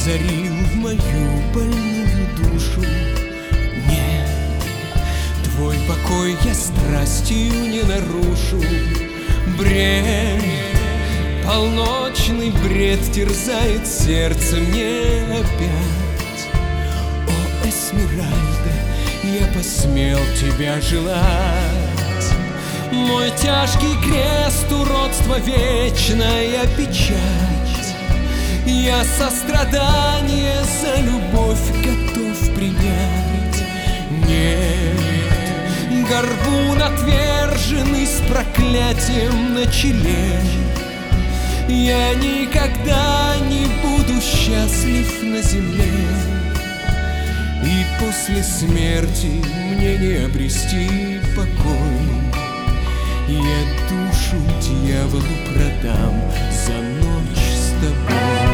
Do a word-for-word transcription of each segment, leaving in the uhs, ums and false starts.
озарил мою больную душу. Нет, твой покой я страстью не нарушу. Бред, полночный бред терзает сердце мне опять. О, Эсмеральда, я посмел тебя желать. Мой тяжкий крест, уродство, вечная печать. Я сострадание за любовь готов принять. Нет, горбун отверженный с проклятием на челе. Я никогда не буду счастлив на земле. И после смерти мне не обрести покой. Я душу дьяволу продам за ночь с тобой.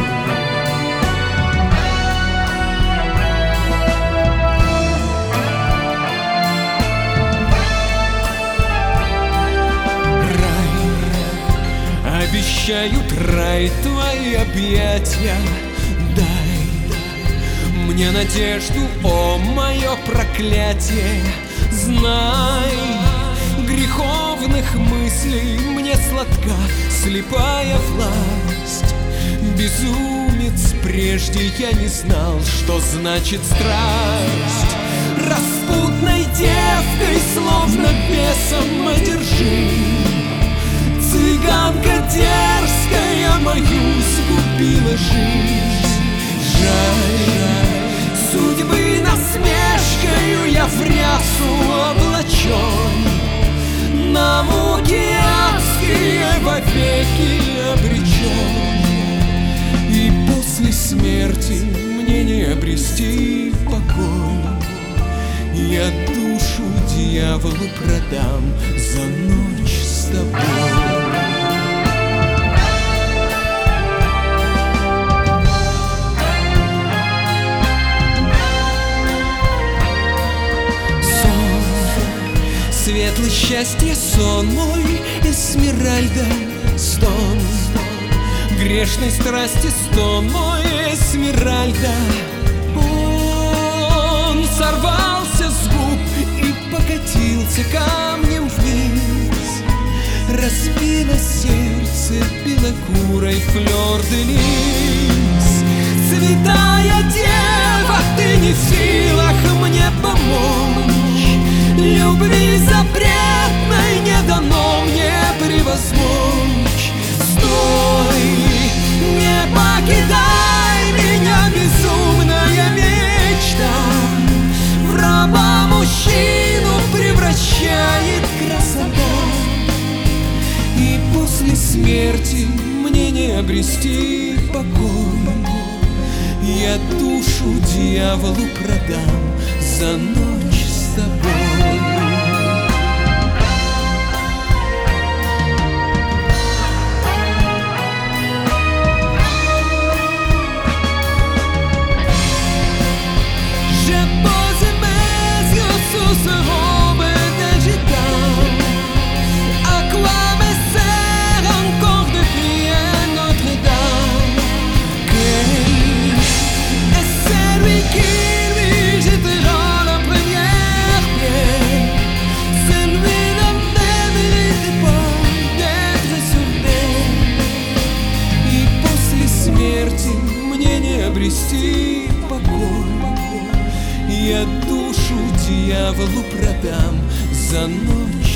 Рай, обещают рай твои объятия. Дай мне надежду, о мое проклятие. Знай, греховных мыслей мне сладка слепая власть. Безумец, прежде я не знал, что значит страсть. Распутной девкой, словно бесом одержим, цыганка дерзкая мою сгубила жизнь. Жаль, судьбы насмешкою я в рясу облачен. На муки адские вовеки обречен. И после смерти мне не обрести покой. Я душу дьяволу продам за ночь с тобой. Светлый счастье сон мой, Эсмеральда, стон. Грешной страсти стон мой, Эсмеральда. Он сорвался с губ и покатился камнем вниз. Разбило сердце белокурой флёр-де-лис. Святая дева, ты не в силах мне помочь. Любви запретной не дано мне превозмочь. Стой, не покидай меня, безумная мечта. В раба мужчину превращает красота. И после смерти мне не обрести покой. Я душу дьяволу продам за ночь с тобой. Обрести покой. Я душу дьяволу продам за ночь